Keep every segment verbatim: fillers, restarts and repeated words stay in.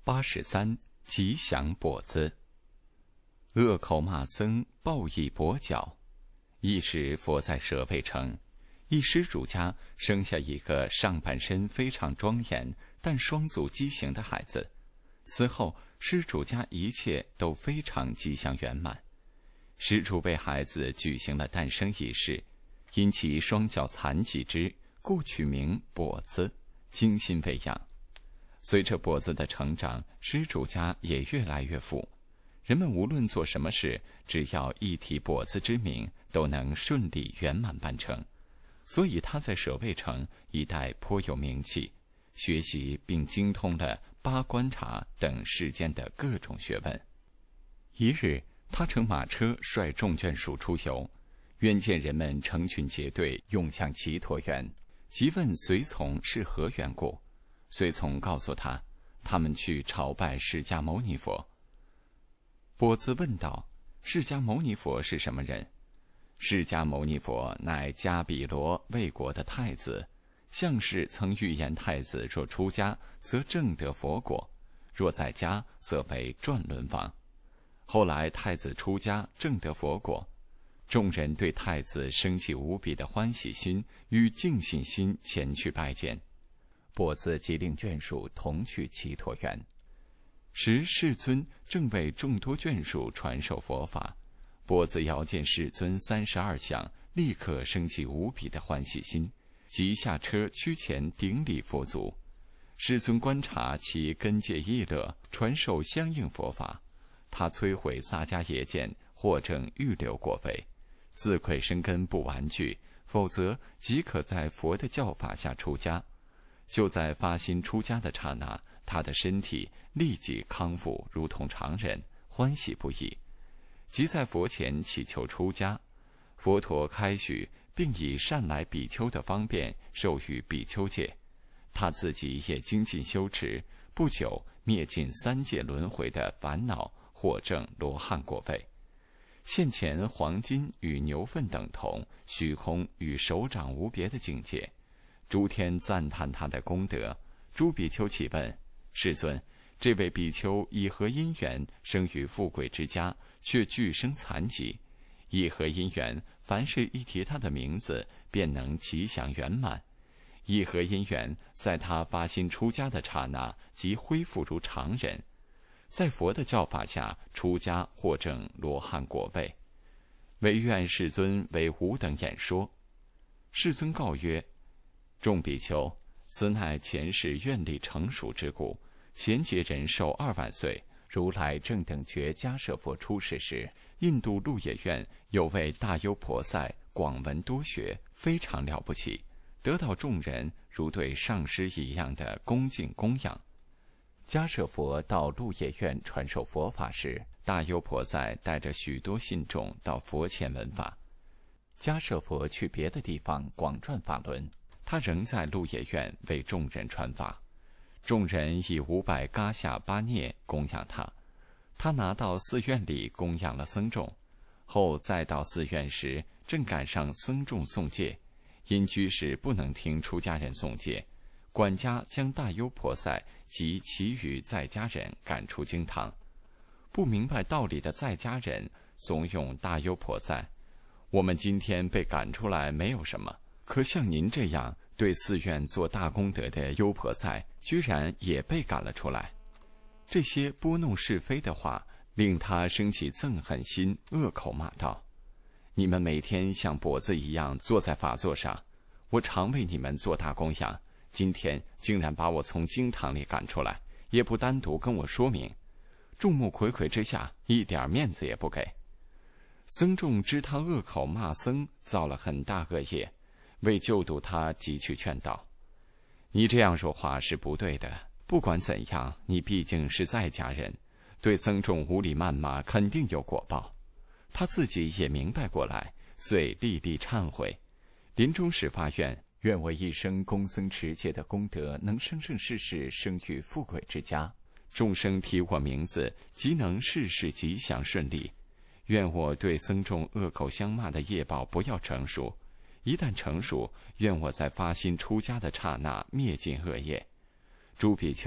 八十三吉祥跛子。恶口骂僧，报以跛脚。一时佛在舍卫城，一施主家生下一个上半身非常庄严，但双足畸形的孩子。此后，施主家一切都非常吉祥圆满。施主为孩子举行了诞生仪式，因其双脚残疾之，故取名跛子，精心喂养。随着跛子的成长，施主家也越来越富。人们无论做什么事，只要一提跛子之名，都能顺利圆满办成。所以他在舍卫城一带颇有名气，学习并精通了八观察等世间的各种学问。一日，他乘马车率众眷属出游，远见人们成群结队涌向祇陀园，即问随从是何缘故。随从告诉他，他们去朝拜释迦牟尼佛。跛子问道：释迦牟尼佛是什么人？释迦牟尼佛乃迦毗罗卫国的太子，相士曾预言太子若出家，则正得佛果；若在家，则为转轮王。后来太子出家，正得佛果，众人对太子升起无比的欢喜心与敬信心，前去拜见。跛子即令眷属同去祇陀园。时世尊正为众多眷属传授佛法，跛子遥见世尊三十二相，立刻升起无比的欢喜心，即下车趋前顶礼佛足。世尊观察其根戒意乐，传授相应佛法。他摧毁撒迦耶见，获证预流果位，自愧生根不完具，否则即可在佛的教法下出家。就在发心出家的刹那，他的身体立即康复，如同常人，欢喜不已。即在佛前祈求出家，佛陀开许，并以善来比丘的方便授予比丘戒。他自己也精进修持，不久灭尽三界轮回的烦恼，获证罗汉果位。现前黄金与牛粪等同，虚空与手掌无别的境界。诸天赞叹他的功德。诸比丘启问世尊：这位比丘以何因缘生于富贵之家，却俱生残疾？以何因缘凡是一提他的名字，便能吉祥圆满？以何因缘在他发心出家的刹那，即恢复如常人？在佛的教法下出家，获证罗汉果位。唯愿世尊为吾等演说。世尊告曰：众比丘，此乃前世愿力成熟之故。贤劫人寿二万岁，如来正等觉迦舍佛出世时，印度鹿野苑有位大优婆塞，广闻多学，非常了不起，得到众人如对上师一样的恭敬供养。迦舍佛到鹿野苑传授佛法时，大优婆塞带着许多信众到佛前闻法。迦舍佛去别的地方广转法轮，他仍在鹿野苑为众人传法。众人以五百嘎夏巴涅供养他，他拿到寺院里供养了僧众。后再到寺院时，正赶上僧众诵戒，因居士不能听出家人诵戒，管家将大优婆塞及其余在家人赶出经堂。不明白道理的在家人怂恿大优婆塞：我们今天被赶出来没有什么，可像您这样对寺院做大功德的优婆塞，居然也被赶了出来。这些拨弄是非的话，令他生起憎恨心，恶口骂道：你们每天像跛子一样坐在法座上，我常为你们做大供养，今天竟然把我从经堂里赶出来，也不单独跟我说明。众目睽睽之下，一点面子也不给。僧众知他恶口骂僧，造了很大恶业，为救度他，急去劝导：你这样说话是不对的，不管怎样，你毕竟是在家人，对僧众无理谩骂，肯定有果报。他自己也明白过来，遂历历忏悔。临终时发愿：愿我一生供僧持戒的功德，能生生世世生于富贵之家，众生提我名字，即能世世吉祥顺利。愿我对僧众恶口相骂的业报不要成熟，一旦成熟，愿我在发心出家的刹那灭尽恶业。诸比丘，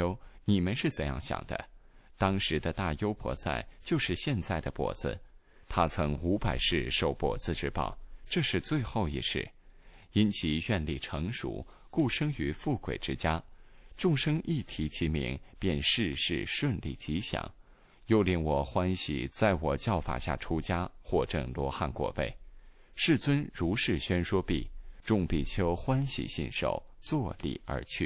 你们是怎样想的？当时的大优婆塞就是现在的跛子，他曾五百世受跛子之报，这是最后一世。因其愿力成熟，故生于富贵之家。众生一提其名，便事事顺利吉祥。又令我欢喜，在我教法下出家，获证罗汉果位。世尊如是宣说毕，众比丘欢喜信受，作礼而去。